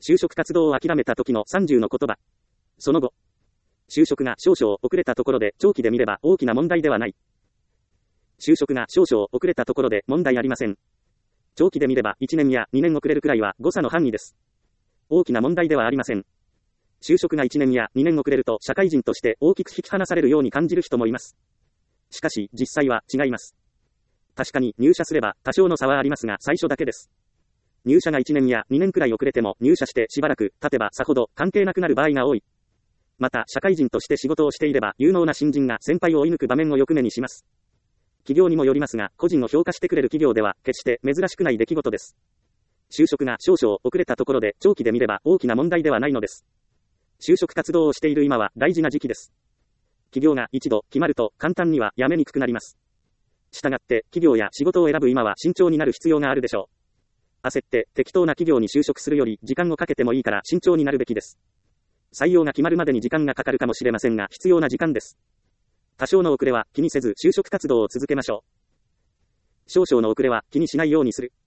就職活動を諦めた時の30の言葉。その後、就職が少々遅れたところで長期で見れば大きな問題ではない。就職が少々遅れたところで問題ありません。長期で見れば1年や2年遅れるくらいは誤差の範囲です。大きな問題ではありません。就職が1年や2年遅れると社会人として大きく引き離されるように感じる人もいます。しかし実際は違います。確かに入社すれば多少の差はありますが最初だけです。入社が1年や2年くらい遅れても入社してしばらく経てばさほど関係なくなる場合が多い。また社会人として仕事をしていれば有能な新人が先輩を追い抜く場面をよく目にします。企業にもよりますが個人を評価してくれる企業では決して珍しくない出来事です。就職が少々遅れたところで長期で見れば大きな問題ではないのです。就職活動をしている今は大事な時期です。企業が一度決まると簡単には辞めにくくなります。したがって企業や仕事を選ぶ今は慎重になる必要があるでしょう。焦って適当な企業に就職するより時間をかけてもいいから慎重になるべきです。採用が決まるまでに時間がかかるかもしれませんが必要な時間です。多少の遅れは気にせず就職活動を続けましょう。少々の遅れは気にしないようにする。